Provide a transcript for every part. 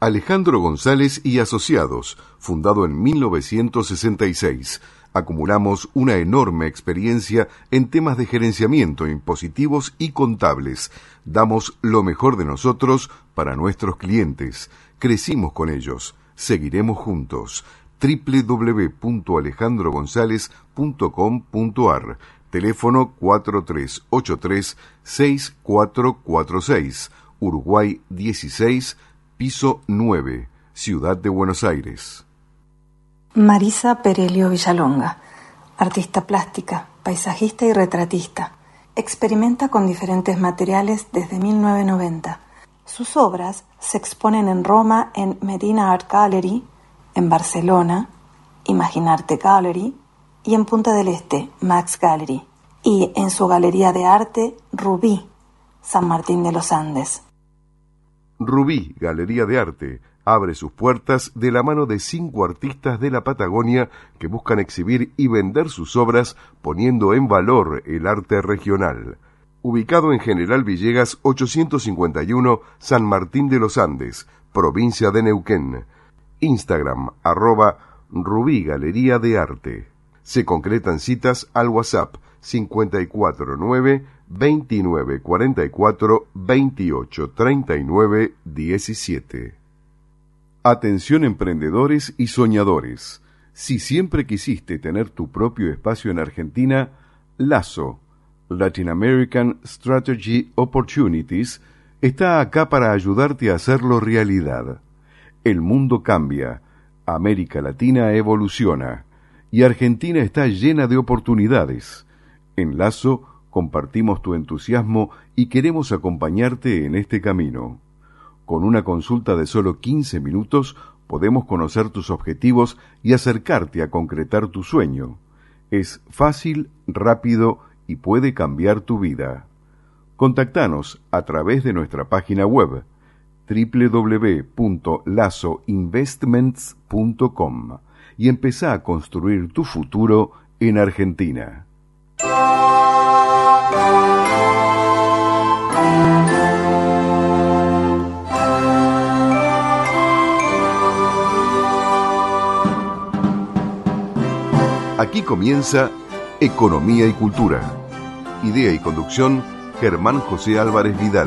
Alejandro González y Asociados, fundado en 1966. Acumulamos una enorme experiencia en temas de gerenciamiento, impositivos y contables. Damos lo mejor de nosotros para nuestros clientes. Crecimos con ellos. Seguiremos juntos. www.alejandrogonzalez.com.ar. Teléfono 4383-6446. Uruguay 16, piso 9, Ciudad de Buenos Aires. Marisa Perelio Villalonga, artista plástica, paisajista y retratista. Experimenta con diferentes materiales desde 1990. Sus obras se exponen en Roma en Medina Art Gallery, en Barcelona, Imaginarte Gallery, y en Punta del Este, Max Gallery, y en su galería de arte Rubí, San Martín de los Andes. Rubí, Galería de Arte, abre sus puertas de la mano de 5 artistas de la Patagonia que buscan exhibir y vender sus obras poniendo en valor el arte regional. Ubicado en General Villegas 851, San Martín de los Andes, provincia de Neuquén. Instagram, @Rubí Galería de Arte. Se concretan citas al WhatsApp 549-2944-2839-17. Atención emprendedores y soñadores. Si siempre quisiste tener tu propio espacio en Argentina, LASO, Latin American Strategy Opportunities, está acá para ayudarte a hacerlo realidad. El mundo cambia, América Latina evoluciona y Argentina está llena de oportunidades. En LASO compartimos tu entusiasmo y queremos acompañarte en este camino. Con una consulta de solo 15 minutos podemos conocer tus objetivos y acercarte a concretar tu sueño. Es fácil, rápido y puede cambiar tu vida. Contactanos a través de nuestra página web www.lasoinvestments.com y empezá a construir tu futuro en Argentina. Aquí comienza Economía y Cultura. Idea y conducción, Germán José Álvarez Vidal.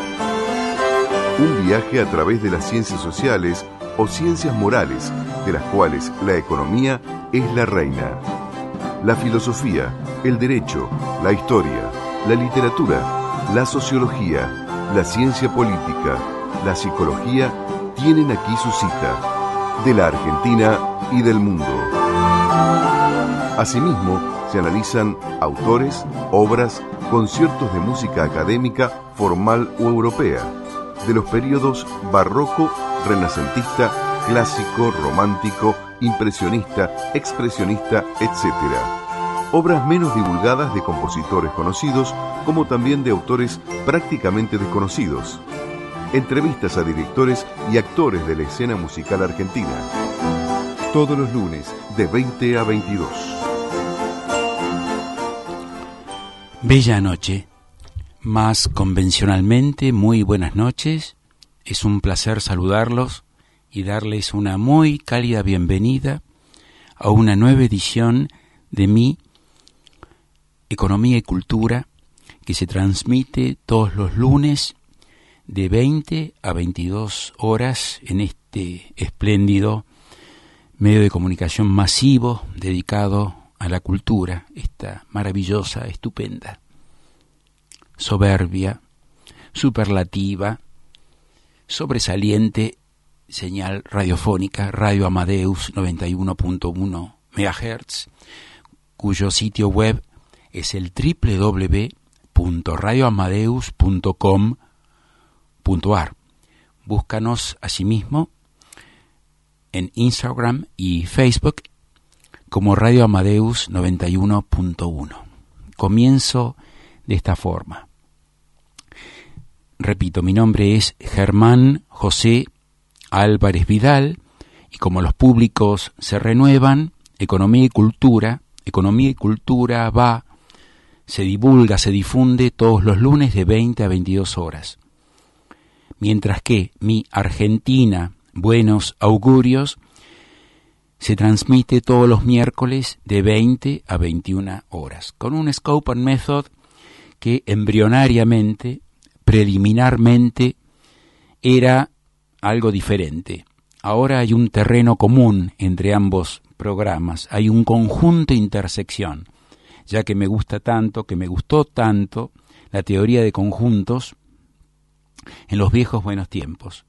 Un viaje a través de las ciencias sociales o ciencias morales, de las cuales la economía es la reina. La filosofía, el derecho, la historia, la literatura, la sociología, la ciencia política, la psicología tienen aquí su cita, de la Argentina y del mundo. Asimismo, se analizan autores, obras, conciertos de música académica, formal o europea, de los períodos barroco, renacentista, clásico, romántico, impresionista, expresionista, etc. Obras menos divulgadas de compositores conocidos, como también de autores prácticamente desconocidos. Entrevistas a directores y actores de la escena musical argentina. Todos los lunes, de 20 a 22. Bella noche. Más convencionalmente, muy buenas noches. Es un placer saludarlos y darles una muy cálida bienvenida a una nueva edición de mi Economía y Cultura, que se transmite todos los lunes de 20 a 22 horas en este espléndido medio de comunicación masivo dedicado a la cultura, esta maravillosa, estupenda, soberbia, superlativa, sobresaliente señal radiofónica, Radio Amadeus 91.1 MHz, cuyo sitio web es el www.radioamadeus.com.ar. Búscanos asimismo en Instagram y Facebook como Radio Amadeus 91.1. Comienzo de esta forma. Repito, mi nombre es Germán José Álvarez Vidal y como los públicos se renuevan, Economía y Cultura va, se divulga, se difunde todos los lunes de 20 a 22 horas. Mientras que mi Argentina Buenos Augurios se transmite todos los miércoles de 20 a 21 horas, con un scope and method que embrionariamente, preliminarmente, era algo diferente. Ahora hay un terreno común entre ambos programas, hay un conjunto intersección, ya que me gusta tanto, que me gustó tanto la teoría de conjuntos en los viejos buenos tiempos.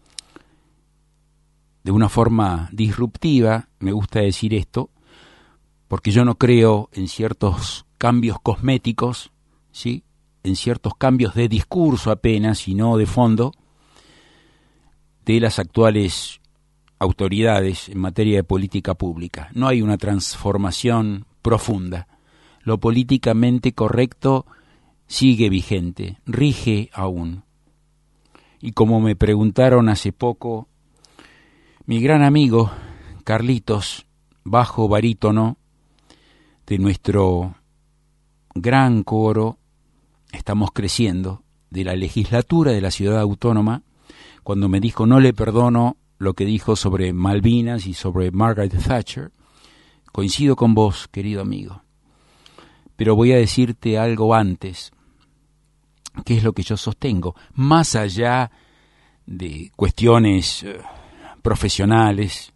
De una forma disruptiva, me gusta decir esto, porque yo no creo en ciertos cambios cosméticos, ¿sí?, en ciertos cambios de discurso apenas, sino de fondo, de las actuales autoridades en materia de política pública. No hay una transformación profunda. Lo políticamente correcto sigue vigente, rige aún. Y como me preguntaron hace poco, mi gran amigo Carlitos, bajo barítono de nuestro gran coro Estamos Creciendo, de la legislatura de la Ciudad Autónoma, cuando me dijo: no le perdono lo que dijo sobre Malvinas y sobre Margaret Thatcher, coincido con vos, querido amigo, pero voy a decirte algo antes, que es lo que yo sostengo, más allá de cuestiones profesionales,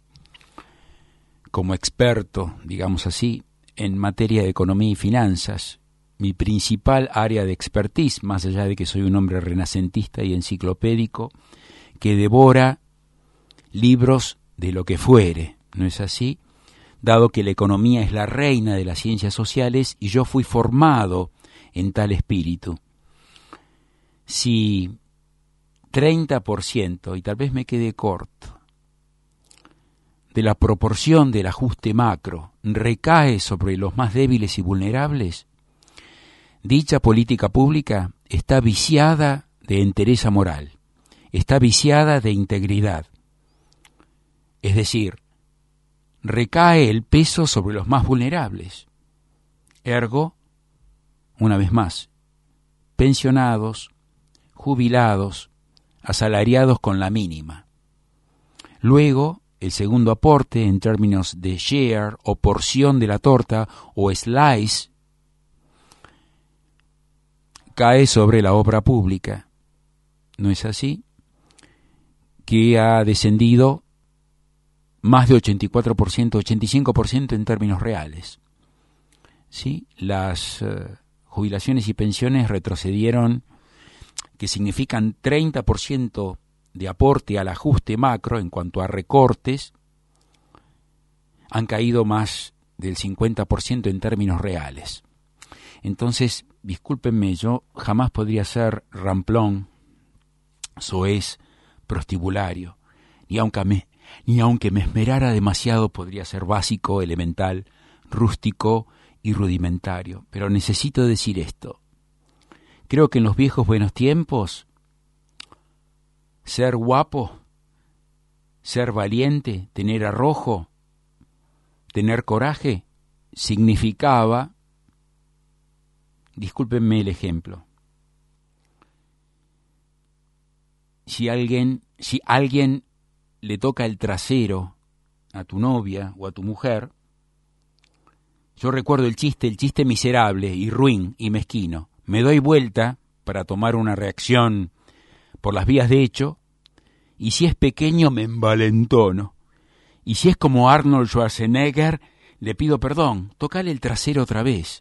como experto, digamos así, en materia de economía y finanzas. Mi principal área de expertise, más allá de que soy un hombre renacentista y enciclopédico, que devora libros de lo que fuere, ¿no es así? Dado que la economía es la reina de las ciencias sociales y yo fui formado en tal espíritu. Si 30%, y tal vez me quede corto, de la proporción del ajuste macro recae sobre los más débiles y vulnerables, dicha política pública está viciada de entereza moral, está viciada de integridad. Es decir, recae el peso sobre los más vulnerables. Ergo, una vez más, pensionados, jubilados, asalariados con la mínima. Luego, el segundo aporte en términos de share o porción de la torta o slice cae sobre la obra pública. ¿No es así? Que ha descendido más de 84%, 85% en términos reales. ¿Sí? Las jubilaciones y pensiones retrocedieron, que significan 30% de aporte al ajuste macro en cuanto a recortes, han caído más del 50% en términos reales. Entonces, discúlpenme, yo jamás podría ser ramplón, soez, prostibulario, ni aunque me esmerara demasiado podría ser básico, elemental, rústico y rudimentario. Pero necesito decir esto. Creo que en los viejos buenos tiempos, ser guapo, ser valiente, tener arrojo, tener coraje, significaba, discúlpenme el ejemplo, si alguien le toca el trasero a tu novia o a tu mujer, yo recuerdo el chiste miserable y ruin y mezquino. Me doy vuelta para tomar una reacción por las vías de hecho, y si es pequeño me envalentono. Y si es como Arnold Schwarzenegger, le pido perdón, tócale el trasero otra vez.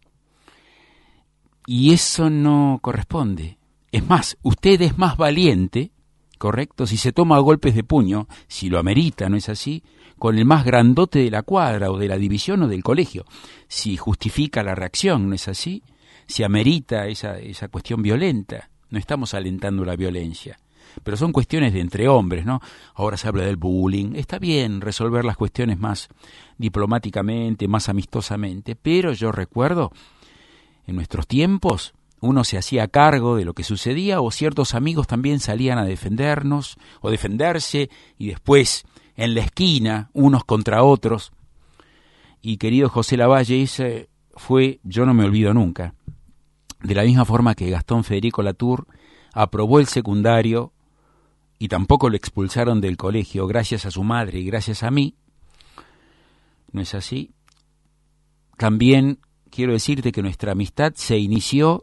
Y eso no corresponde. Es más, usted es más valiente, ¿correcto? Si se toma golpes de puño, si lo amerita, ¿no es así?, con el más grandote de la cuadra o de la división o del colegio. Si justifica la reacción, ¿no es así? Si amerita esa cuestión violenta. No estamos alentando la violencia. Pero son cuestiones de entre hombres, ¿no? Ahora se habla del bullying. Está bien resolver las cuestiones más diplomáticamente, más amistosamente. Pero yo recuerdo, en nuestros tiempos, uno se hacía cargo de lo que sucedía o ciertos amigos también salían a defendernos o defenderse y después en la esquina, unos contra otros. Y querido José Lavalle, ese fue, yo no me olvido nunca, de la misma forma que Gastón Federico Latour aprobó el secundario y tampoco lo expulsaron del colegio gracias a su madre y gracias a mí, ¿no es así? También quiero decirte que nuestra amistad se inició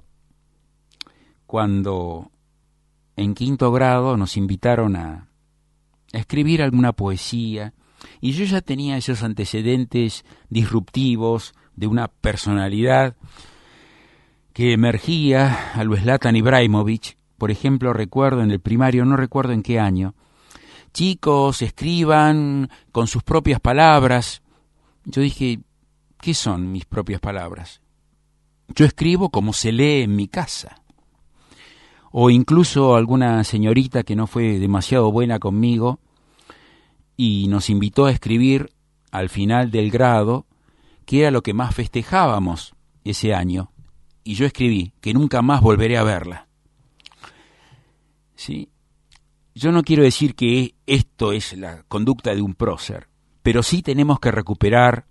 cuando en 5º grado nos invitaron a escribir alguna poesía, y yo ya tenía esos antecedentes disruptivos de una personalidad que emergía a lo Zlatan Ibrahimovic. Por ejemplo, recuerdo en el primario, no recuerdo en qué año, chicos, escriban con sus propias palabras. Yo dije, ¿qué son mis propias palabras? Yo escribo como se lee en mi casa. O incluso alguna señorita que no fue demasiado buena conmigo y nos invitó a escribir al final del grado, que era lo que más festejábamos ese año, y yo escribí que nunca más volveré a verla. ¿Sí? Yo no quiero decir que esto es la conducta de un prócer, pero sí tenemos que recuperar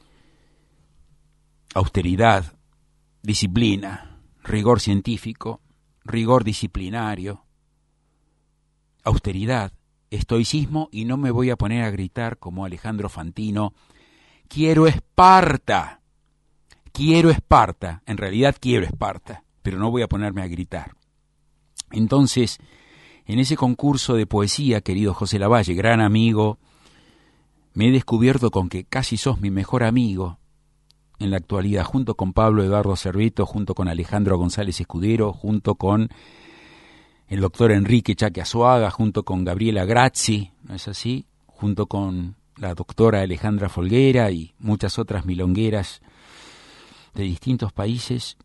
austeridad, disciplina, rigor científico, rigor disciplinario, austeridad, estoicismo, y no me voy a poner a gritar como Alejandro Fantino, quiero Esparta, en realidad quiero Esparta, pero no voy a ponerme a gritar. Entonces, en ese concurso de poesía, querido José Lavalle, gran amigo, me he descubierto con que casi sos mi mejor amigo en la actualidad, junto con Pablo Eduardo Cerveto, junto con Alejandro González Escudero, junto con el doctor Enrique Chaque Azuaga, junto con Gabriela Grazzi, ¿no es así?, junto con la doctora Alejandra Folguera y muchas otras milongueras de distintos países.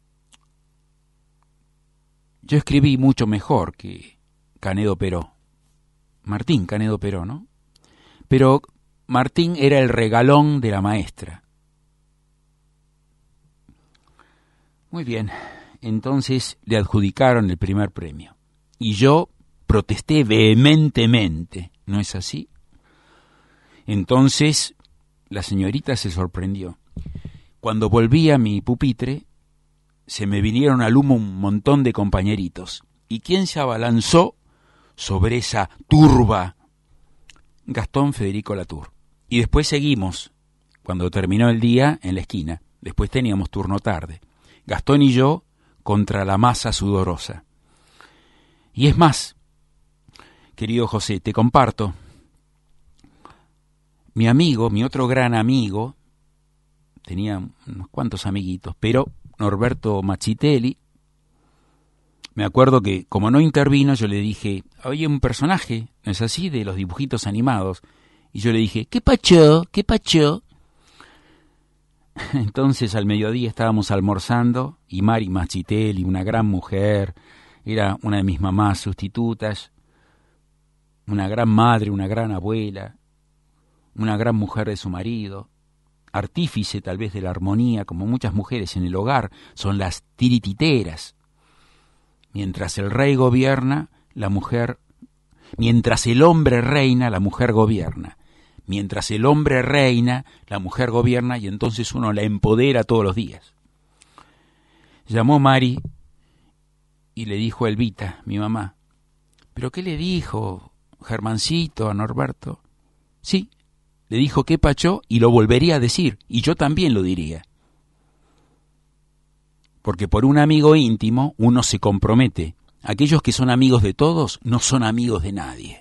Yo escribí mucho mejor que Canedo Peró, Martín Canedo Peró, ¿no? Pero Martín era el regalón de la maestra. Muy bien, entonces le adjudicaron el primer premio. Y yo protesté vehementemente, ¿no es así? Entonces la señorita se sorprendió. Cuando volví a mi pupitre, se me vinieron al humo un montón de compañeritos. ¿Y quién se abalanzó sobre esa turba? Gastón Federico Latour. Y después seguimos, cuando terminó el día, en la esquina. Después teníamos turno tarde. Gastón y yo contra la masa sudorosa. Y es más, querido José, te comparto, mi amigo, mi otro gran amigo, tenía unos cuantos amiguitos, pero Norberto Machitelli, me acuerdo que como no intervino, yo le dije, oye, un personaje, ¿no es así?, de los dibujitos animados. Y yo le dije, ¿qué pacho? ¿Qué pacho? Entonces al mediodía estábamos almorzando y Mari Machitelli, una gran mujer, era una de mis mamás sustitutas, una gran madre, una gran abuela, una gran mujer de su marido, artífice tal vez de la armonía, como muchas mujeres en el hogar, son las tirititeras. Mientras el rey gobierna, la mujer, mientras el hombre reina, la mujer gobierna. Mientras el hombre reina, la mujer gobierna, y entonces uno la empodera todos los días. Llamó Mari y le dijo a Elvita, mi mamá, ¿pero qué le dijo Germancito a Norberto? Sí, le dijo qué pacho y lo volvería a decir, y yo también lo diría. Porque por un amigo íntimo uno se compromete. Aquellos que son amigos de todos no son amigos de nadie.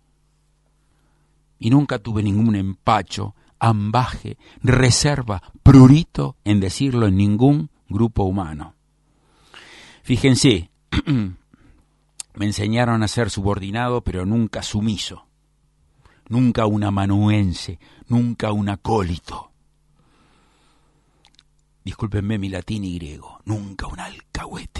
Y nunca tuve ningún empacho, ambaje, reserva, prurito en decirlo en ningún grupo humano. Fíjense, me enseñaron a ser subordinado, pero nunca sumiso. Nunca un amanuense, nunca un acólito. Discúlpenme mi latín y griego, nunca un alcahuete.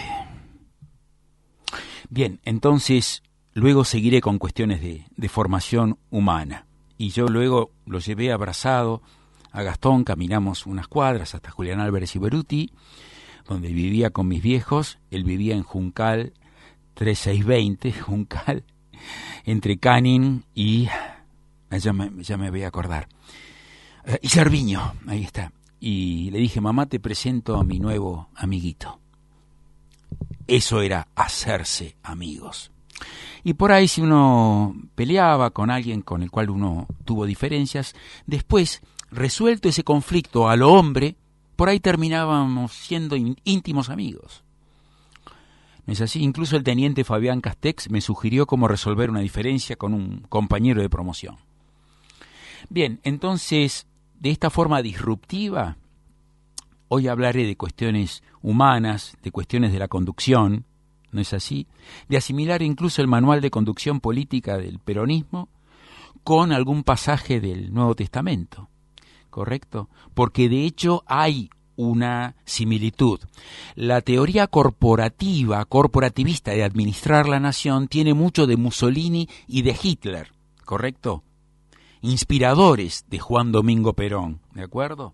Bien, entonces luego seguiré con cuestiones de formación humana. Y yo luego lo llevé abrazado a Gastón, caminamos unas cuadras hasta Julián Álvarez y Beruti, donde vivía con mis viejos. Él vivía en Juncal 3620, Juncal, entre Canning y... ya me voy a acordar. Y Cerviño, ahí está. Y le dije, mamá, te presento a mi nuevo amiguito. Eso era hacerse amigos. Y por ahí si uno peleaba con alguien con el cual uno tuvo diferencias, después, resuelto ese conflicto a lo hombre, por ahí terminábamos siendo íntimos amigos. ¿No es así? Incluso el teniente Fabián Castex me sugirió cómo resolver una diferencia con un compañero de promoción. Bien, entonces, de esta forma disruptiva, hoy hablaré de cuestiones humanas, de cuestiones de la conducción, ¿no es así? De asimilar incluso el manual de conducción política del peronismo con algún pasaje del Nuevo Testamento, ¿correcto? Porque de hecho hay una similitud. La teoría corporativista de administrar la nación tiene mucho de Mussolini y de Hitler, ¿correcto? Inspiradores de Juan Domingo Perón, ¿de acuerdo?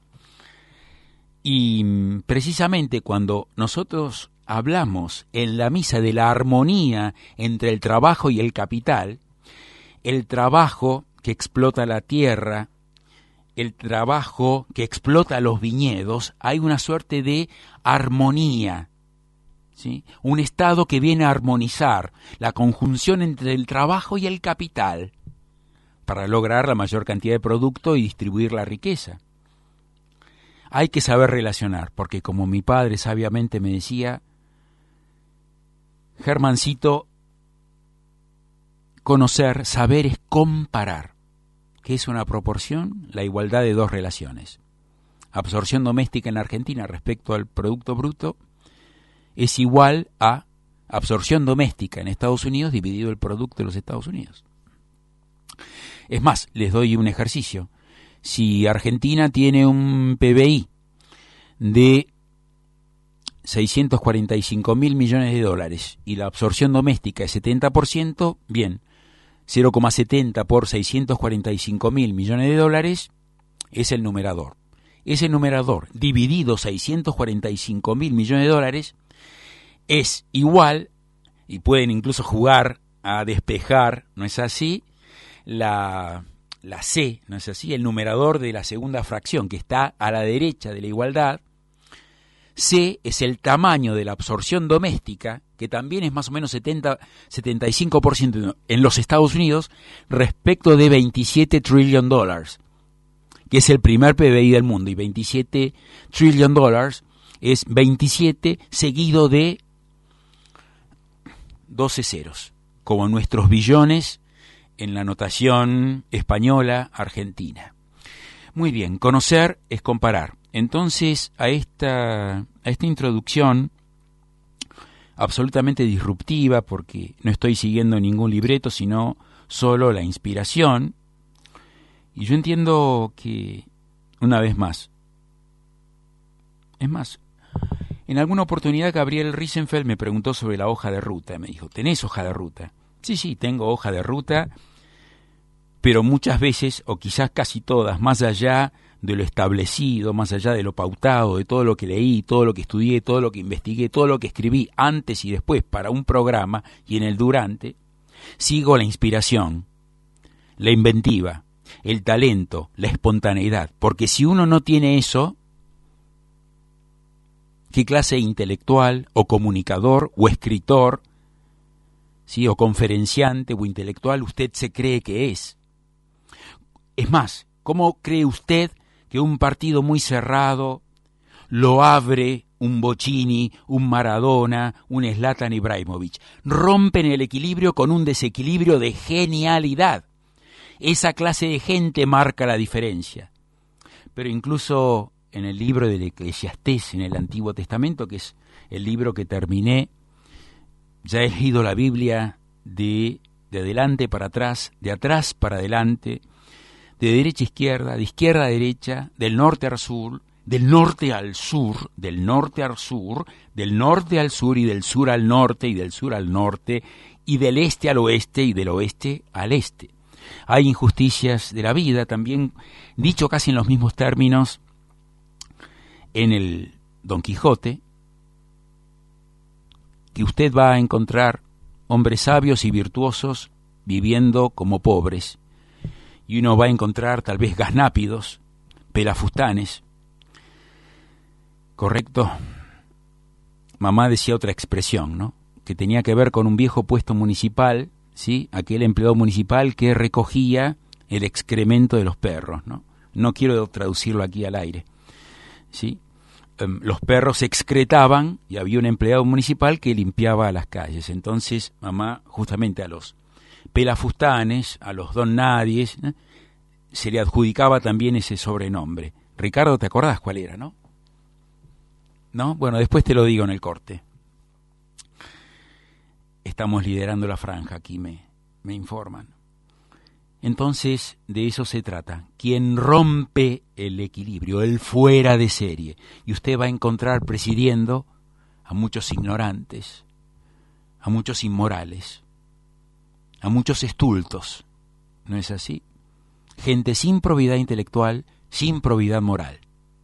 Y precisamente cuando nosotros hablamos en la misa de la armonía entre el trabajo y el capital, el trabajo que explota la tierra, el trabajo que explota los viñedos, hay una suerte de armonía, ¿sí? Un estado que viene a armonizar la conjunción entre el trabajo y el capital para lograr la mayor cantidad de producto y distribuir la riqueza. Hay que saber relacionar, porque como mi padre sabiamente me decía, Germancito, conocer, saber es comparar. ¿Qué es una proporción? La igualdad de dos relaciones. Absorción doméstica en la Argentina respecto al Producto Bruto es igual a absorción doméstica en Estados Unidos dividido el producto de los Estados Unidos. Es más, les doy un ejercicio. Si Argentina tiene un PBI de 645.000 millones de dólares y la absorción doméstica es 70%, bien, 0,70 por 645.000 millones de dólares es el numerador. Ese numerador dividido 645.000 millones de dólares es igual, y pueden incluso jugar a despejar, ¿no es así?, la C, ¿no es así?, el numerador de la segunda fracción que está a la derecha de la igualdad. C es el tamaño de la absorción doméstica, que también es más o menos 75% en los Estados Unidos, respecto de 27 trillion dólares, que es el primer PBI del mundo, y 27 trillion dólares es 27 seguido de 12 ceros, como nuestros billones en la notación española argentina. Muy bien, conocer es comparar. Entonces, a esta introducción absolutamente disruptiva, porque no estoy siguiendo ningún libreto, sino solo la inspiración, y yo entiendo que, una vez más, es más, en alguna oportunidad Gabriel Riesenfeld me preguntó sobre la hoja de ruta, me dijo, ¿tenés hoja de ruta? Sí, tengo hoja de ruta, pero muchas veces, o quizás casi todas, más allá de lo establecido, más allá de lo pautado, de todo lo que leí, todo lo que estudié, todo lo que investigué, todo lo que escribí antes y después para un programa y en el durante, sigo la inspiración, la inventiva, el talento, la espontaneidad, porque si uno no tiene eso, ¿qué clase de intelectual o comunicador o escritor, sí, o conferenciante o intelectual usted se cree que es? Es más, ¿cómo cree usted que un partido muy cerrado lo abre un Bocini, un Maradona, un Zlatan Ibrahimovic? Rompen el equilibrio con un desequilibrio de genialidad. Esa clase de gente marca la diferencia. Pero incluso en el libro del Eclesiastés, en el Antiguo Testamento, que es el libro que terminé, ya he leído la Biblia de adelante para atrás, de atrás para adelante, de derecha a izquierda, de izquierda a derecha, del norte al sur, del norte al sur, del norte al sur, del norte al sur y del sur al norte y del sur al norte y del este al oeste y del oeste al este. Hay injusticias de la vida, también dicho casi en los mismos términos en el Don Quijote, que usted va a encontrar hombres sabios y virtuosos viviendo como pobres, y uno va a encontrar tal vez gaznápidos, pelafustanes, ¿correcto? Mamá decía otra expresión, ¿no?, que tenía que ver con un viejo puesto municipal, ¿sí? Aquel empleado municipal que recogía el excremento de los perros, ¿no? No quiero traducirlo aquí al aire, ¿sí? Los perros excretaban y había un empleado municipal que limpiaba las calles. Entonces, mamá, justamente a los pelafustanes, a los don nadies, ¿no?, se le adjudicaba también ese sobrenombre. Ricardo, ¿te acordás cuál era, no? ¿No? Bueno, después te lo digo en el corte. Estamos liderando la franja aquí, me informan. Entonces, de eso se trata. Quien rompe el equilibrio, el fuera de serie. Y usted va a encontrar presidiendo a muchos ignorantes, a muchos inmorales, a muchos estultos. ¿No es así? Gente sin probidad intelectual, sin probidad moral.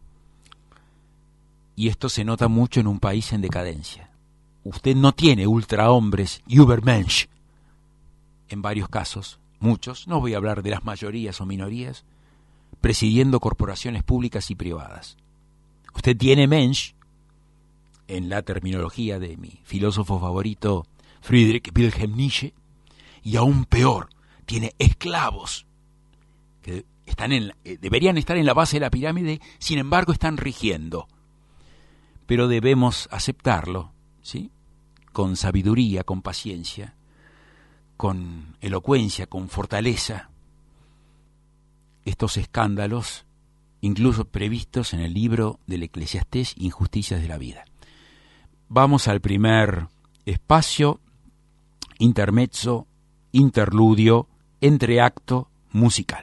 Y esto se nota mucho en un país en decadencia. Usted no tiene ultrahombres y Übermensch. En varios casos, muchos, no voy a hablar de las mayorías o minorías, presidiendo corporaciones públicas y privadas. Usted tiene Mensch, en la terminología de mi filósofo favorito, Friedrich Wilhelm Nietzsche, y aún peor, tiene esclavos que deberían estar en la base de la pirámide, sin embargo están rigiendo. Pero debemos aceptarlo, ¿sí?, con sabiduría, con paciencia, con elocuencia, con fortaleza, estos escándalos, incluso previstos en el libro del Eclesiastés, Injusticias de la Vida. Vamos al primer espacio, intermezzo, interludio, entreacto musical.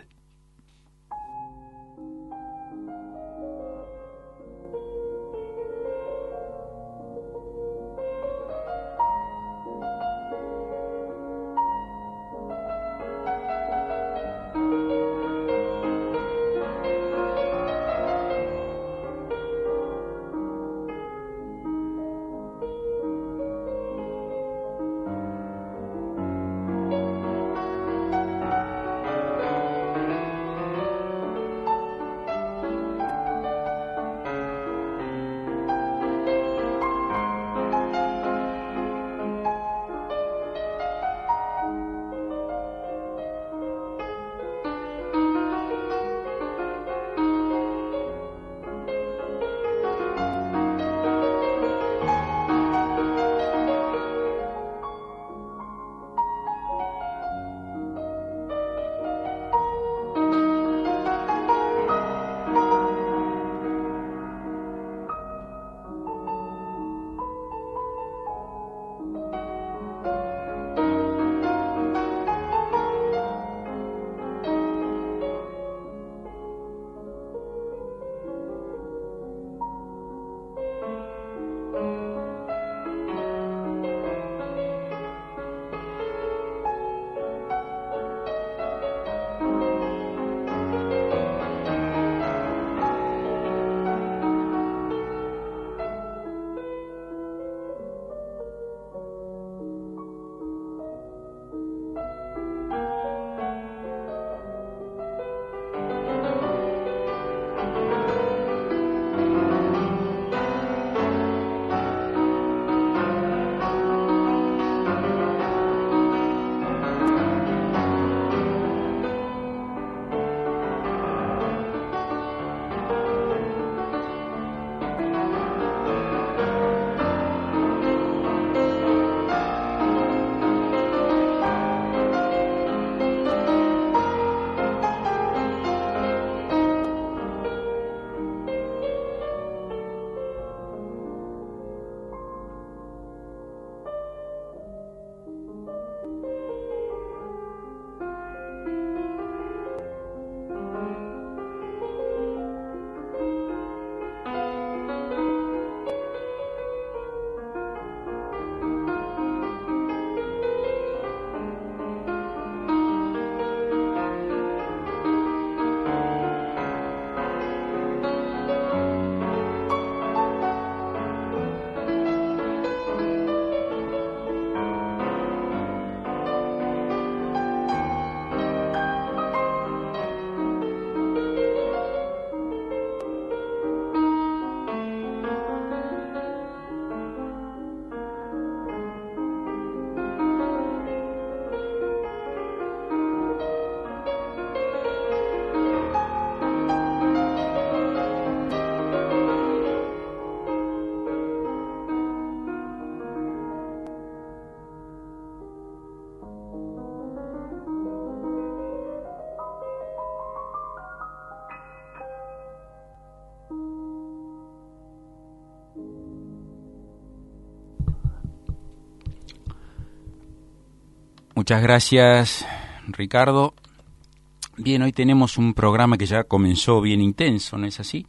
Muchas gracias, Ricardo. Bien, hoy tenemos un programa que ya comenzó bien intenso, ¿no es así?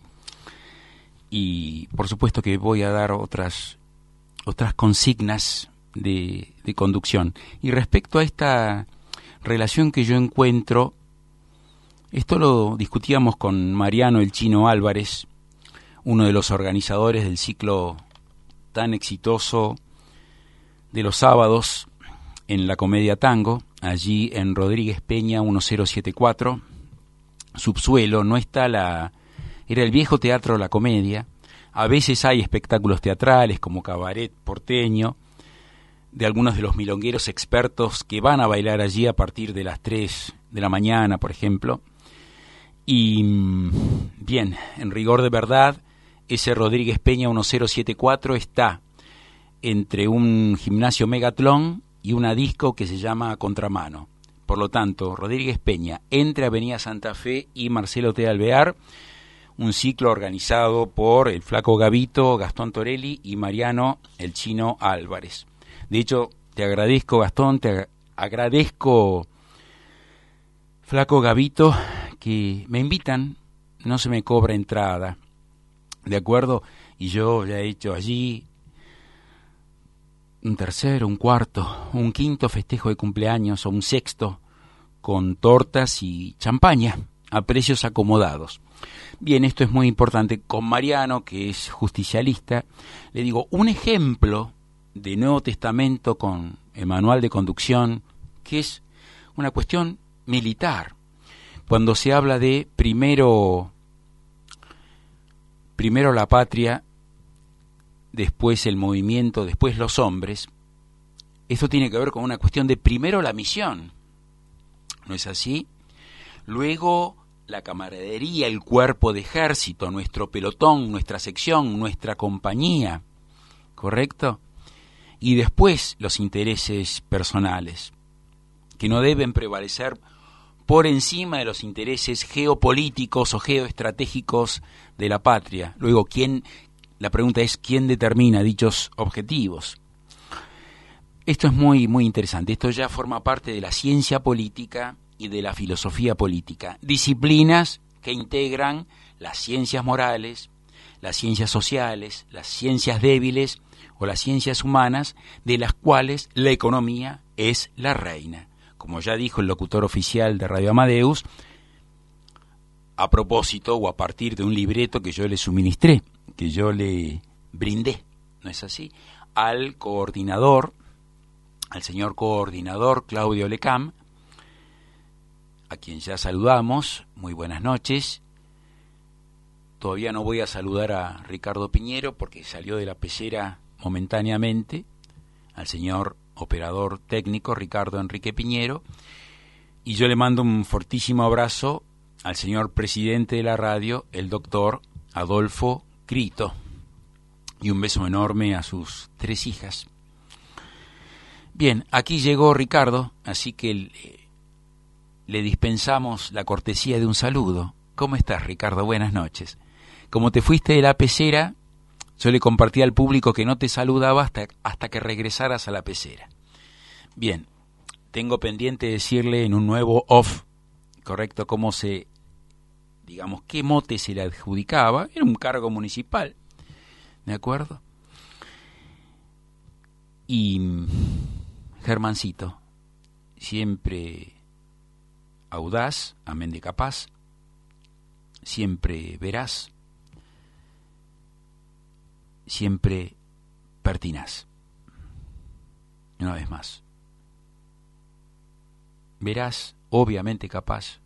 Y por supuesto que voy a dar otras consignas de conducción. Y respecto a esta relación que yo encuentro, esto lo discutíamos con Mariano el Chino Álvarez, uno de los organizadores del ciclo tan exitoso de los sábados en la Comedia Tango, allí en Rodríguez Peña 1074, subsuelo, no está era el viejo Teatro La Comedia. A veces hay espectáculos teatrales como cabaret porteño, de algunos de los milongueros expertos que van a bailar allí a partir de las 3 de la mañana, por ejemplo. Y bien, en rigor de verdad, ese Rodríguez Peña 1074 está entre un gimnasio Megatlón y una disco que se llama Contramano. Por lo tanto, Rodríguez Peña, entre Avenida Santa Fe y Marcelo T. Alvear, un ciclo organizado por el Flaco Gavito, Gastón Torelli y Mariano el Chino Álvarez. De hecho, te agradezco, Gastón, te agradezco, Flaco Gavito, que me invitan, no se me cobra entrada, ¿de acuerdo? Y yo ya he hecho allí un tercero, un cuarto, un quinto festejo de cumpleaños o un sexto con tortas y champaña a precios acomodados. Bien, esto es muy importante. Con Mariano, que es justicialista, le digo, un ejemplo de Nuevo Testamento con el manual de conducción, que es una cuestión militar. Cuando se habla de primero la patria, después el movimiento, después los hombres, esto tiene que ver con una cuestión de primero la misión, ¿no es así? Luego la camaradería, el cuerpo de ejército, nuestro pelotón, nuestra sección, nuestra compañía, ¿correcto? Y después los intereses personales, que no deben prevalecer por encima de los intereses geopolíticos o geoestratégicos de la patria. Luego, la pregunta es, ¿quién determina dichos objetivos? Esto es muy, muy interesante. Esto ya forma parte de la ciencia política y de la filosofía política. Disciplinas que integran las ciencias morales, las ciencias sociales, las ciencias débiles o las ciencias humanas, de las cuales la economía es la reina. Como ya dijo el locutor oficial de Radio Amadeus, a propósito o a partir de un libreto que yo le suministré, que yo le brindé, ¿no es así?, al coordinador, al señor coordinador Claudio Lecam, a quien ya saludamos. Muy buenas noches. Todavía no voy a saludar a Ricardo Piñero porque salió de la pecera momentáneamente, al señor operador técnico Ricardo Enrique Piñero, y yo le mando un fortísimo abrazo al señor presidente de la radio, el doctor Adolfo Crito, y un beso enorme a sus 3 hijas. Bien, aquí llegó Ricardo, así que le dispensamos la cortesía de un saludo. ¿Cómo estás, Ricardo? Buenas noches. Como te fuiste de la pecera, yo le compartí al público que no te saludaba hasta que regresaras a la pecera. Bien, tengo pendiente decirle en un nuevo off, correcto, digamos, qué mote se le adjudicaba. Era un cargo municipal, ¿de acuerdo? Y Germancito, siempre audaz, amén de capaz, siempre veraz, siempre pertinaz. Una vez más, veraz, obviamente capaz,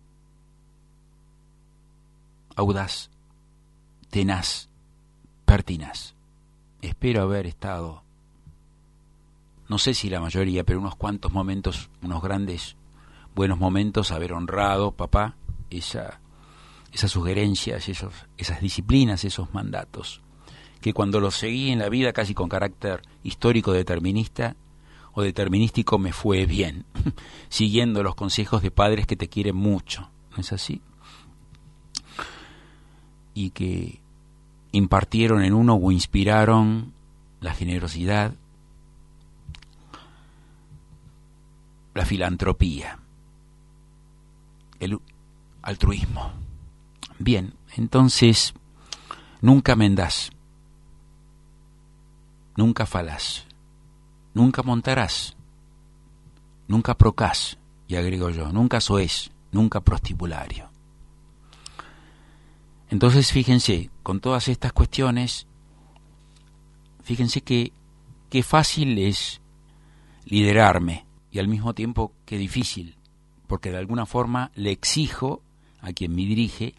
audaz, tenaz, pertinaz. Espero haber estado, no sé si la mayoría, pero unos cuantos momentos, unos grandes, buenos momentos, haber honrado, papá, esas sugerencias, esas disciplinas, esos mandatos, que cuando los seguí en la vida casi con carácter histórico determinista o determinístico me fue bien, siguiendo los consejos de padres que te quieren mucho, ¿no es así? Y que impartieron en uno o inspiraron la generosidad, la filantropía, el altruismo. Bien, entonces, nunca mendás, nunca falás, nunca montarás, nunca procás, y agrego yo, nunca soés, nunca prostibulario. Entonces, fíjense, con todas estas cuestiones, fíjense que fácil es liderarme y al mismo tiempo que difícil, porque de alguna forma le exijo a quien me dirige,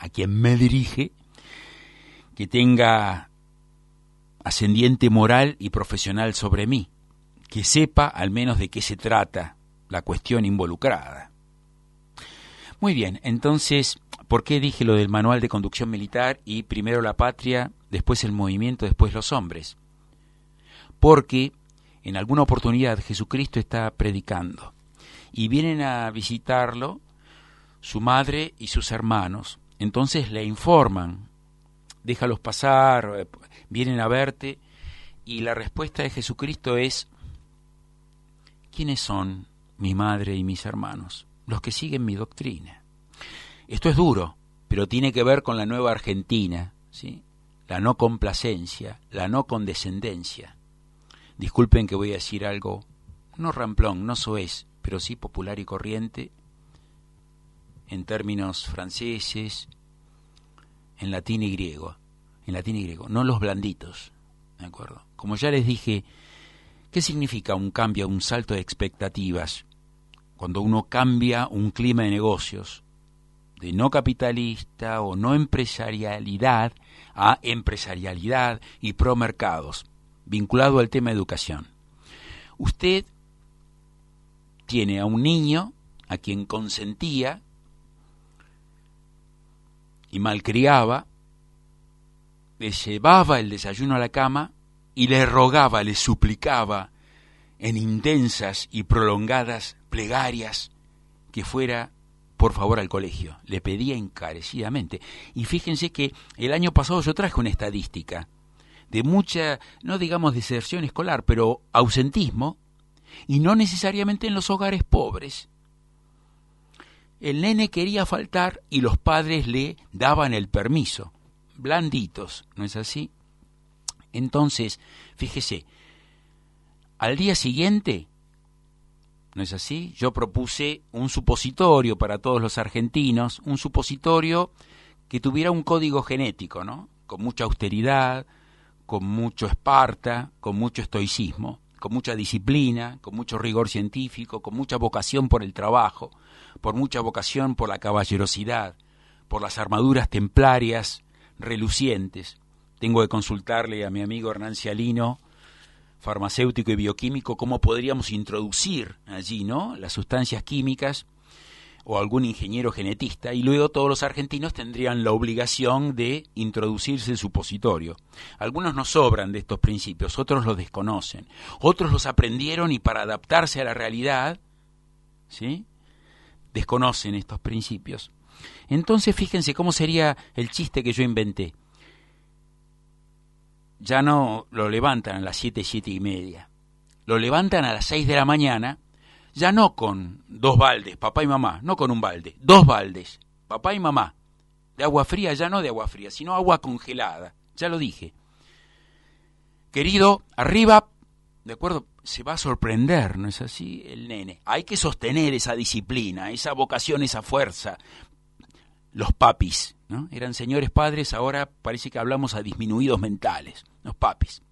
que tenga ascendiente moral y profesional sobre mí, que sepa al menos de qué se trata la cuestión involucrada. Muy bien, entonces, ¿por qué dije lo del manual de conducción militar y primero la patria, después el movimiento, después los hombres? Porque en alguna oportunidad Jesucristo está predicando y vienen a visitarlo su madre y sus hermanos. Entonces le informan, déjalos pasar, vienen a verte, y la respuesta de Jesucristo es: ¿quiénes son mi madre y mis hermanos? Los que siguen mi doctrina. Esto es duro, pero tiene que ver con la nueva Argentina, ¿sí? La no complacencia, la no condescendencia. Disculpen que voy a decir algo, no ramplón, no soez, pero sí popular y corriente, en términos franceses, en latín y griego, no los blanditos, ¿de acuerdo? Como ya les dije, ¿qué significa un cambio, un salto de expectativas? Cuando uno cambia un clima de negocios, de no capitalista o no empresarialidad a empresarialidad y promercados, vinculado al tema de educación. Usted tiene a un niño a quien consentía y malcriaba, le llevaba el desayuno a la cama y le rogaba, le suplicaba en intensas y prolongadas plegarias que fuera por favor al colegio. Le pedía encarecidamente. Y fíjense que el año pasado yo traje una estadística de mucha, no digamos deserción escolar, pero ausentismo, y no necesariamente en los hogares pobres. El nene quería faltar y los padres le daban el permiso. Blanditos, ¿no es así? Entonces, fíjese, al día siguiente, ¿no es así? Yo propuse un supositorio para todos los argentinos, un supositorio que tuviera un código genético, ¿no? Con mucha austeridad, con mucho Esparta, con mucho estoicismo, con mucha disciplina, con mucho rigor científico, con mucha vocación por el trabajo, por mucha vocación por la caballerosidad, por las armaduras templarias relucientes. Tengo que consultarle a mi amigo Hernán Cialino, farmacéutico y bioquímico, cómo podríamos introducir allí, ¿no?, las sustancias químicas, o algún ingeniero genetista, y luego todos los argentinos tendrían la obligación de introducirse el supositorio. Algunos nos sobran de estos principios, otros los desconocen, otros los aprendieron y para adaptarse a la realidad, ¿sí?, desconocen estos principios. Entonces fíjense cómo sería el chiste que yo inventé. Ya no lo levantan a las 7, 7:30. Lo levantan a las 6 de la mañana, ya no con 2 baldes, papá y mamá, no con un balde, 2 baldes, papá y mamá, de agua fría, ya no de agua fría, sino agua congelada, ya lo dije. Querido, arriba, ¿de acuerdo? Se va a sorprender, ¿no es así? El nene. Hay que sostener esa disciplina, esa vocación, esa fuerza. Los papis, ¿no? Eran señores padres, ahora parece que hablamos a disminuidos mentales, los papis.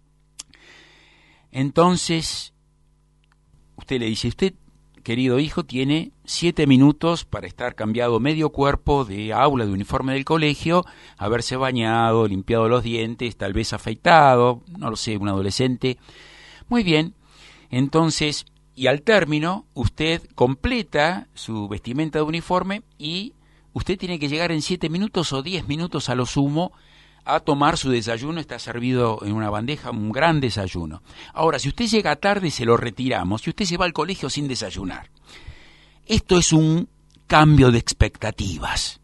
Entonces, usted le dice, usted, querido hijo, tiene 7 minutos para estar cambiado medio cuerpo de aula, de uniforme del colegio, haberse bañado, limpiado los dientes, tal vez afeitado, no lo sé, un adolescente. Muy bien, entonces, y al término, usted completa su vestimenta de uniforme y usted tiene que llegar en 7 minutos o 10 minutos a lo sumo a tomar su desayuno. Está servido en una bandeja, un gran desayuno. Ahora, si usted llega tarde, se lo retiramos y usted se va al colegio sin desayunar. Esto es un cambio de expectativas.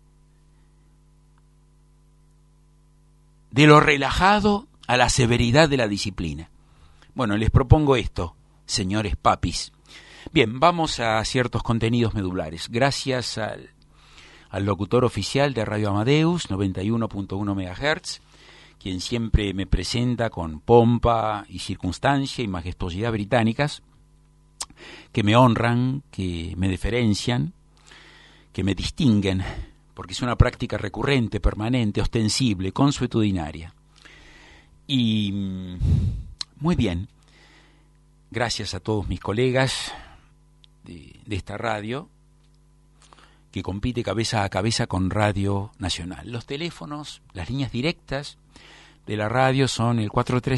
De lo relajado a la severidad de la disciplina. Bueno, les propongo esto, señores papis. Bien, vamos a ciertos contenidos medulares. Gracias al locutor oficial de Radio Amadeus, 91.1 MHz, quien siempre me presenta con pompa y circunstancia y majestuosidad británicas, que me honran, que me diferencian, que me distinguen, porque es una práctica recurrente, permanente, ostensible, consuetudinaria. Y muy bien, gracias a todos mis colegas de esta radio, que compite cabeza a cabeza con Radio Nacional. Los teléfonos, las líneas directas de la radio son el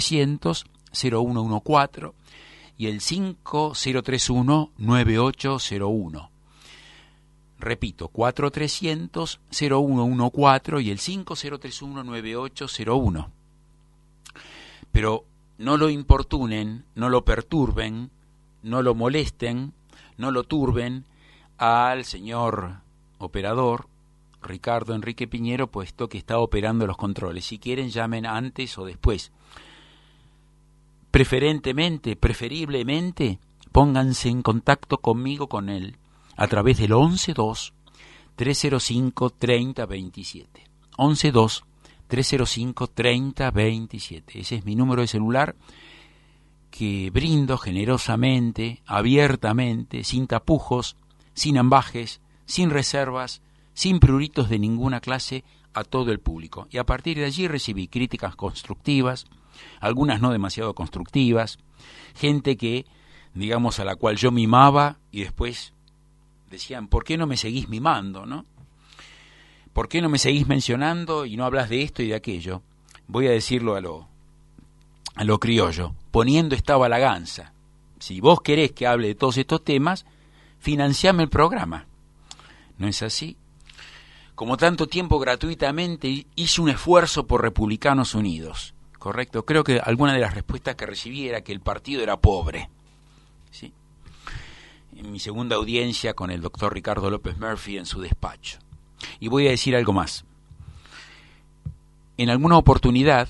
4300-0114 y el 5031-9801. Repito, 4300-0114 y el 5031-9801. Pero no lo importunen, no lo perturben, no lo molesten, no lo turben al señor operador Ricardo Enrique Piñero, puesto que está operando los controles. Si quieren, llamen antes o después. Preferiblemente, pónganse en contacto conmigo, con él, a través del 112-305-3027. 112-305-3027. Ese es mi número de celular, que brindo generosamente, abiertamente, sin tapujos, sin ambajes, sin reservas, sin pruritos de ninguna clase, a todo el público. Y a partir de allí recibí críticas constructivas, algunas no demasiado constructivas, gente que, digamos, a la cual yo mimaba y después decían, ¿por qué no me seguís mimando, no? ¿Por qué no me seguís mencionando y no hablas de esto y de aquello? Voy a decirlo a lo criollo, poniendo esta balaganza. Si vos querés que hable de todos estos temas, financiame el programa. ¿No es así? Como tanto tiempo gratuitamente hice un esfuerzo por Republicanos Unidos, ¿correcto? Creo que alguna de las respuestas que recibí era que el partido era pobre, ¿sí? En mi segunda audiencia con el doctor Ricardo López Murphy en su despacho. Y voy a decir algo más. En alguna oportunidad,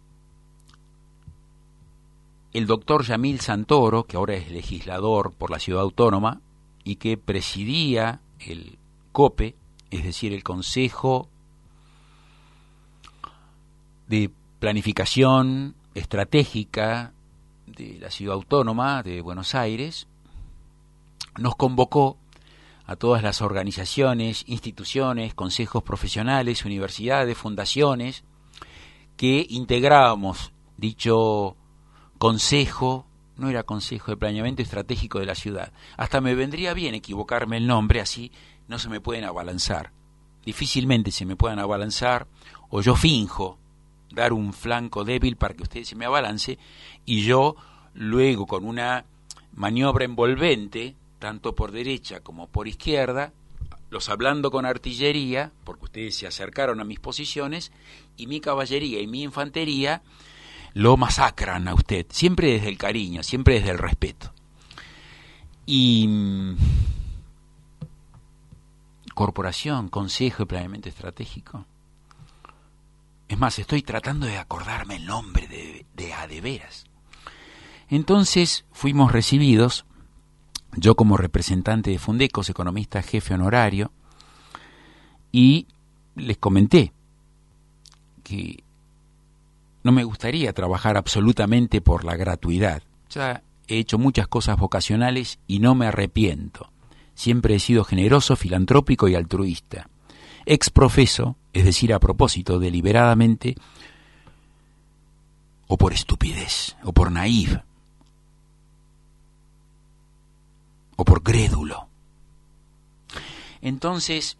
el doctor Yamil Santoro, que ahora es legislador por la Ciudad Autónoma y que presidía el COPE, es decir, el Consejo de Planificación Estratégica de la Ciudad Autónoma de Buenos Aires, nos convocó a todas las organizaciones, instituciones, consejos profesionales, universidades, fundaciones, que integrábamos dicho consejo. No era Consejo de Planeamiento Estratégico de la Ciudad. Hasta me vendría bien equivocarme el nombre, así no se me pueden abalanzar. Difícilmente se me puedan abalanzar, o yo finjo dar un flanco débil para que usted se me abalance, y yo luego con una maniobra envolvente, tanto por derecha como por izquierda, los hablando con artillería, porque ustedes se acercaron a mis posiciones, y mi caballería y mi infantería lo masacran a usted, siempre desde el cariño, siempre desde el respeto. Y corporación, Consejo de Planeamiento Estratégico. Es más, estoy tratando de acordarme el nombre de a de veras. Entonces fuimos recibidos, yo como representante de Fundecos, economista jefe honorario, y les comenté que no me gustaría trabajar absolutamente por la gratuidad. Ya he hecho muchas cosas vocacionales y no me arrepiento. Siempre he sido generoso, filantrópico y altruista. Exprofeso, es decir, a propósito, deliberadamente, o por estupidez, o por naïf, o por crédulo. Entonces,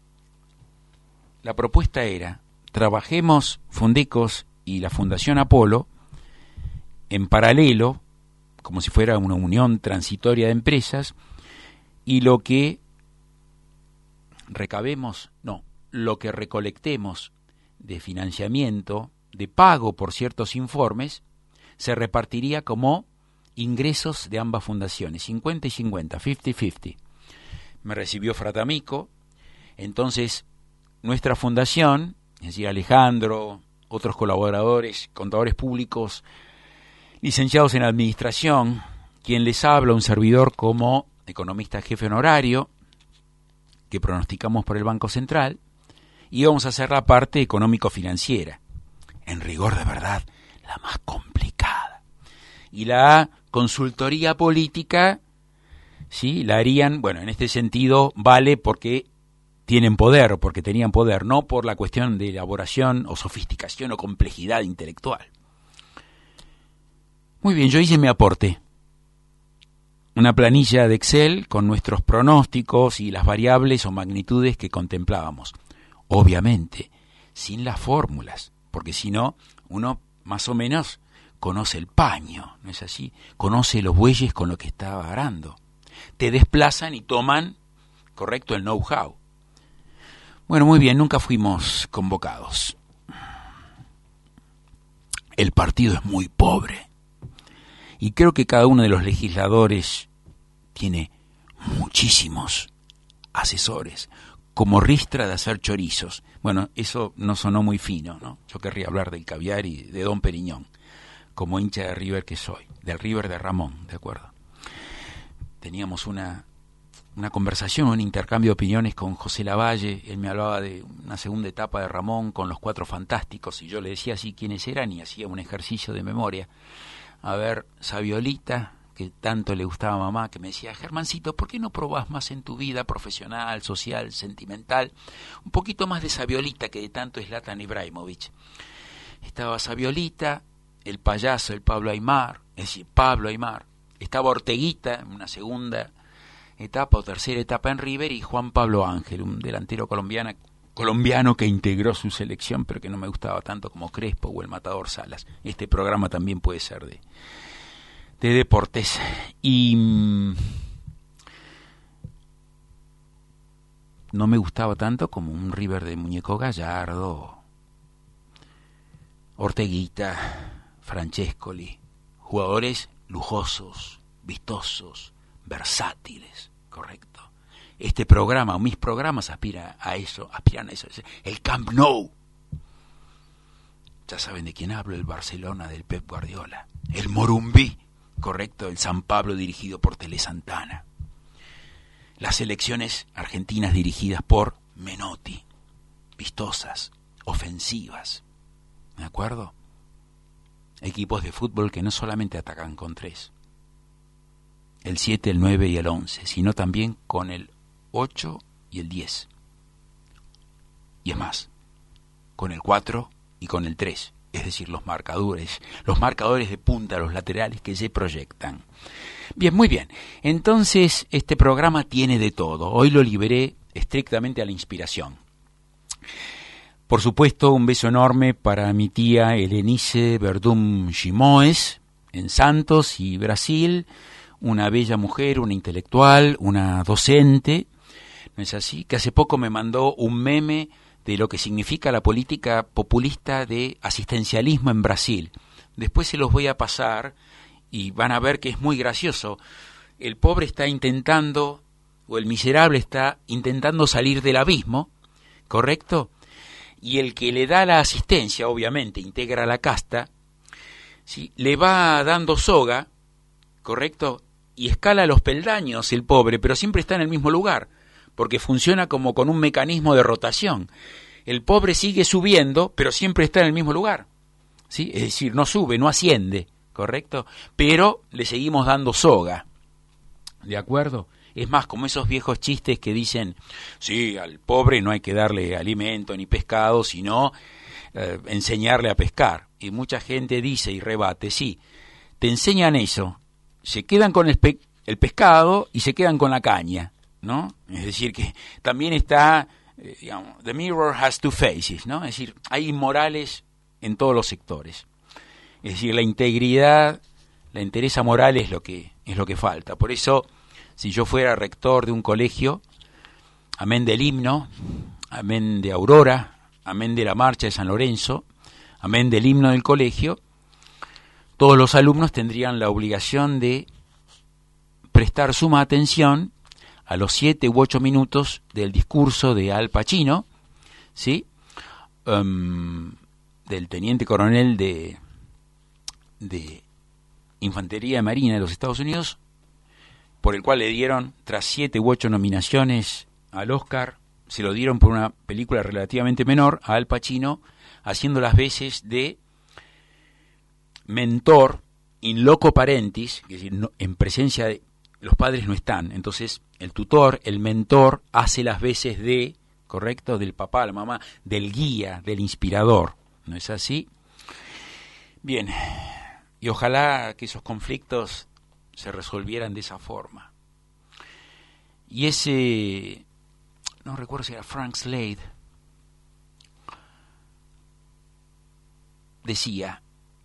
la propuesta era, trabajemos Fundecos y la Fundación Apolo en paralelo, como si fuera una unión transitoria de empresas, y lo que recabemos, no, lo que recolectemos de financiamiento, de pago por ciertos informes, se repartiría como ingresos de ambas fundaciones, 50 y 50, 50-50. Me recibió Fratamico, entonces nuestra fundación, es decir, Alejandro, otros colaboradores, contadores públicos, licenciados en administración, quien les habla, un servidor como economista jefe honorario, que pronosticamos por el Banco Central, y vamos a hacer la parte económico-financiera, en rigor de verdad, la más complicada. Y la consultoría política, ¿sí?, la harían, bueno, en este sentido vale porque tienen poder, porque tenían poder, no por la cuestión de elaboración o sofisticación o complejidad intelectual. Muy bien, yo hice mi aporte. Una planilla de Excel con nuestros pronósticos y las variables o magnitudes que contemplábamos. Obviamente, sin las fórmulas, porque si no, uno más o menos conoce el paño, ¿no es así? Conoce los bueyes con lo que está arando. Te desplazan y toman, correcto, el know-how. Bueno, muy bien, nunca fuimos convocados. El partido es muy pobre. Y creo que cada uno de los legisladores tiene muchísimos asesores, como ristra de hacer chorizos. Bueno, eso no sonó muy fino, ¿no? Yo querría hablar del caviar y de Don Periñón, como hincha de River que soy, del River de Ramón, ¿de acuerdo? Teníamos una conversación, un intercambio de opiniones con José Lavalle. Él me hablaba de una segunda etapa de Ramón con los Cuatro Fantásticos, y yo le decía así quiénes eran y hacía un ejercicio de memoria. A ver, Saviolita, que tanto le gustaba a mamá, que me decía, Germancito, ¿por qué no probás más en tu vida profesional, social, sentimental? Un poquito más de Saviolita que de tanto Zlatan Ibrahimovic. Estaba Saviolita, el payaso, el Pablo Aimar, es decir, Pablo Aimar. Estaba Orteguita, en una segunda etapa o tercera etapa en River, y Juan Pablo Ángel, un delantero colombiano que integró su selección, pero que no me gustaba tanto como Crespo o el Matador Salas. Este programa también puede ser de deportes. Y no me gustaba tanto como un River de Muñeco Gallardo, Orteguita, Francescoli, jugadores lujosos, vistosos, versátiles, correcto. Este programa, o mis programas, aspiran a eso. El Camp Nou. Ya saben de quién hablo, el Barcelona del Pep Guardiola. El Morumbí, correcto, el San Pablo dirigido por Tele Santana. Las selecciones argentinas dirigidas por Menotti. Vistosas, ofensivas. ¿De acuerdo? Equipos de fútbol que no solamente atacan con 3. El 7, el 9 y el 11, sino también con el 8 y el 10. Y es más, con el 4 y con el 3, es decir, los marcadores de punta, los laterales que se proyectan. Bien, muy bien. Entonces, este programa tiene de todo. Hoy lo liberé estrictamente a la inspiración. Por supuesto, un beso enorme para mi tía Helenice Verdum Gimoes, en Santos y Brasil, una bella mujer, una intelectual, una docente, ¿no es así?, que hace poco me mandó un meme de lo que significa la política populista de asistencialismo en Brasil. Después se los voy a pasar y van a ver que es muy gracioso. El pobre está intentando, o el miserable está intentando salir del abismo, ¿correcto? Y el que le da la asistencia, obviamente, integra la casta, ¿sí?, le va dando soga, ¿correcto? Y escala los peldaños el pobre, pero siempre está en el mismo lugar, porque funciona como con un mecanismo de rotación. El pobre sigue subiendo, pero siempre está en el mismo lugar, ¿sí? Es decir, no sube, no asciende, ¿correcto? Pero le seguimos dando soga, ¿de acuerdo? Es más, como esos viejos chistes que dicen, sí, al pobre no hay que darle alimento ni pescado, sino enseñarle a pescar. Y mucha gente dice y rebate, sí, te enseñan eso, se quedan con el pescado y se quedan con la caña, ¿no? Es decir, que también está, digamos, the mirror has two faces, ¿no? Es decir, hay inmorales en todos los sectores. Es decir, la integridad, la entereza moral es lo que falta. Por eso, si yo fuera rector de un colegio, amén del himno, amén de Aurora, amén de la marcha de San Lorenzo, amén del himno del colegio, todos los alumnos tendrían la obligación de prestar suma atención a los 7 u 8 minutos del discurso de Al Pacino, ¿sí?, del teniente coronel de Infantería de Marina de los Estados Unidos, por el cual le dieron, tras 7 u 8 nominaciones al Oscar, se lo dieron por una película relativamente menor a Al Pacino, haciendo las veces de mentor in loco parentis, es decir, no, en presencia de los padres no están, entonces el tutor, el mentor, hace las veces de, correcto, del papá, la mamá, del guía, del inspirador, ¿no es así? Bien, y ojalá que esos conflictos se resolvieran de esa forma. Y ese, no recuerdo si era Frank Slade, decía,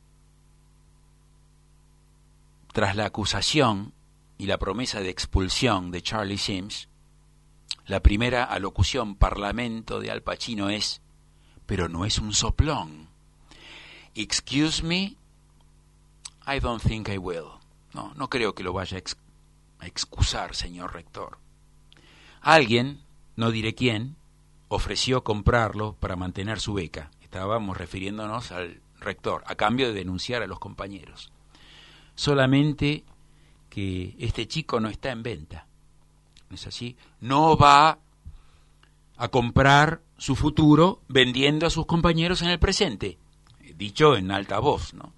tras la acusación y la promesa de expulsión de Charlie Sims, la primera alocución parlamento de Al Pacino es, pero no es un soplón. Excuse me, I don't think I will. No creo que lo vaya a excusar, señor rector. Alguien, no diré quién, ofreció comprarlo para mantener su beca. Estábamos refiriéndonos al rector, a cambio de denunciar a los compañeros. Solamente que este chico no está en venta. ¿No es así? No va a comprar su futuro vendiendo a sus compañeros en el presente. Dicho en alta voz, ¿no?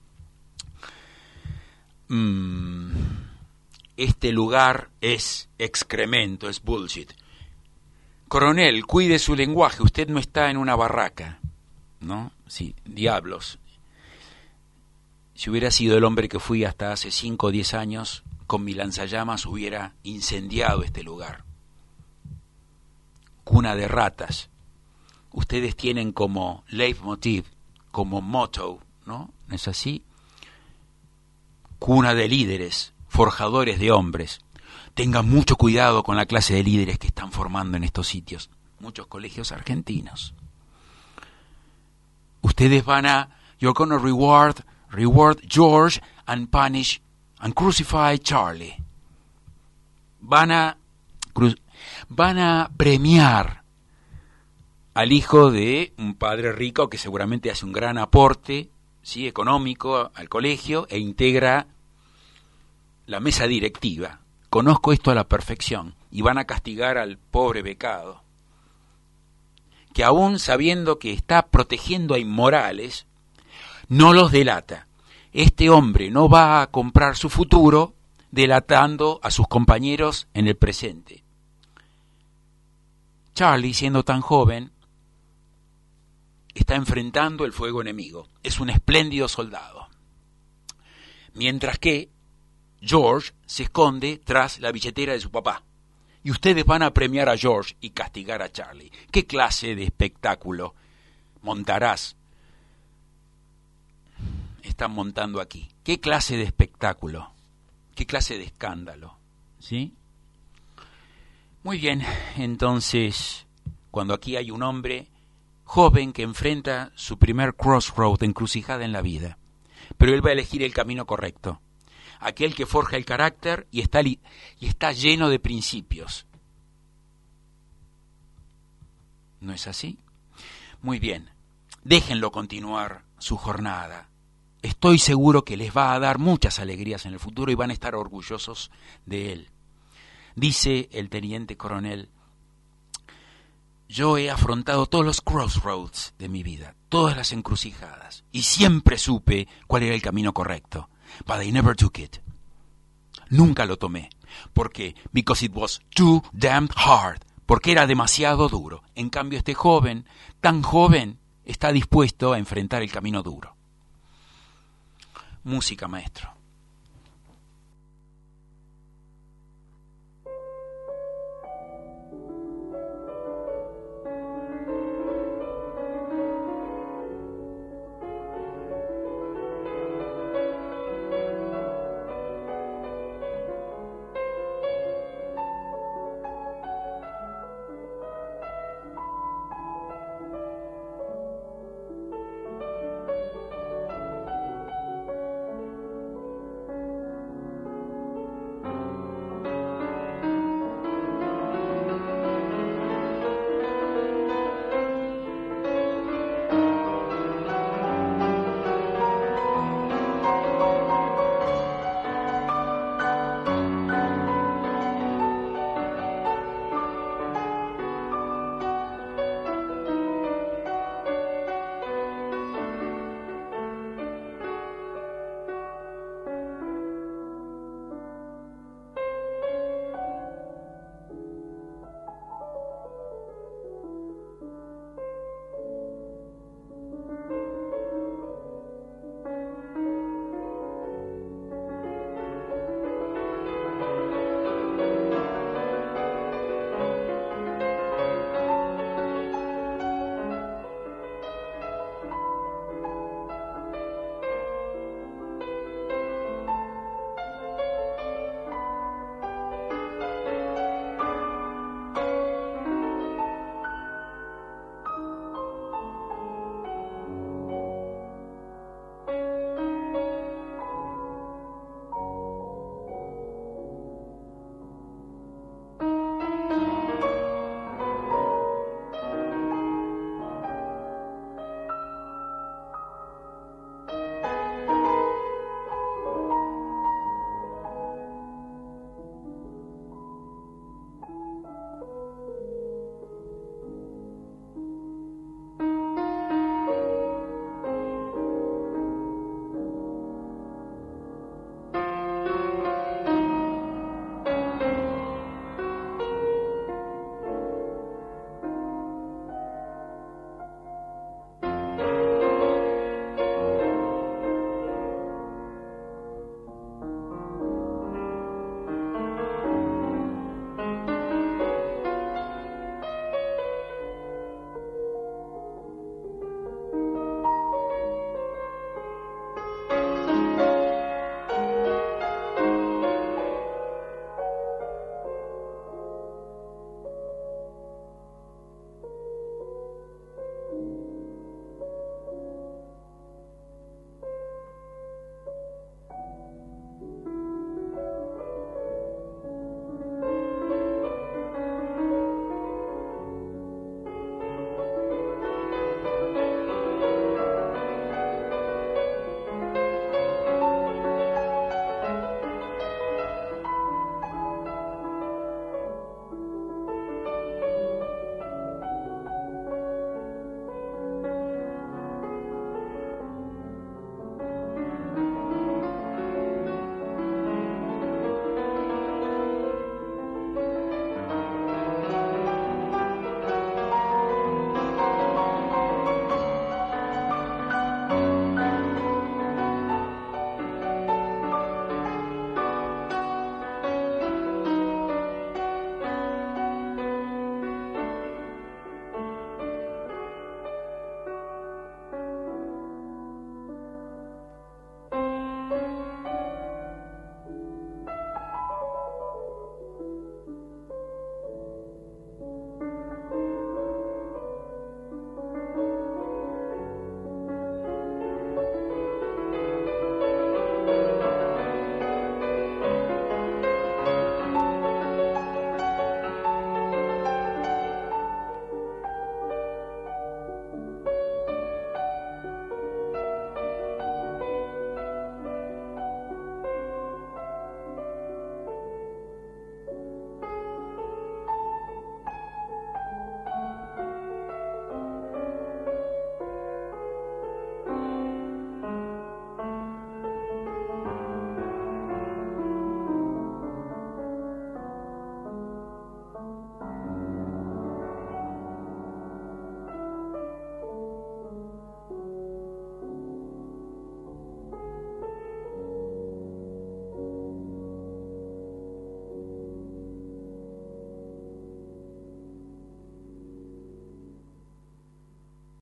Este lugar es excremento, es bullshit. Coronel, cuide su lenguaje, usted no está en una barraca, ¿no? Sí, diablos. Si hubiera sido el hombre que fui hasta hace 5 o 10 años, con mi lanzallamas hubiera incendiado este lugar. Cuna de ratas. Ustedes tienen como leitmotiv, como motto, ¿no? ¿No es así? Cuna de líderes, forjadores de hombres. Tengan mucho cuidado con la clase de líderes que están formando en estos sitios. Muchos colegios argentinos. Ustedes van a... You're gonna reward George and punish and crucify Charlie. Van a premiar al hijo de un padre rico que seguramente hace un gran aporte, ¿sí?, económico al colegio e integra la mesa directiva. Conozco esto a la perfección. Y van a castigar al pobre becado, que aún sabiendo que está protegiendo a inmorales, no los delata. Este hombre no va a comprar su futuro delatando a sus compañeros en el presente. Charlie, siendo tan joven, está enfrentando el fuego enemigo. Es un espléndido soldado. Mientras que George se esconde tras la billetera de su papá. Y ustedes van a premiar a George y castigar a Charlie. ¿Qué clase de espectáculo montarás? Están montando aquí. ¿Qué clase de espectáculo? ¿Qué clase de escándalo? ¿Sí? Muy bien, entonces, cuando aquí hay un hombre joven que enfrenta su primer crossroad, encrucijada en la vida, pero él va a elegir el camino correcto, aquel que forja el carácter y está lleno de principios. ¿No es así? Muy bien, déjenlo continuar su jornada. Estoy seguro que les va a dar muchas alegrías en el futuro y van a estar orgullosos de él. Dice el teniente coronel, yo he afrontado todos los crossroads de mi vida, todas las encrucijadas, y siempre supe cuál era el camino correcto. But I never took it. Nunca lo tomé. ¿Por qué? Because it was too damned hard. Porque era demasiado duro. En cambio, este joven, tan joven, está dispuesto a enfrentar el camino duro. Música, maestro.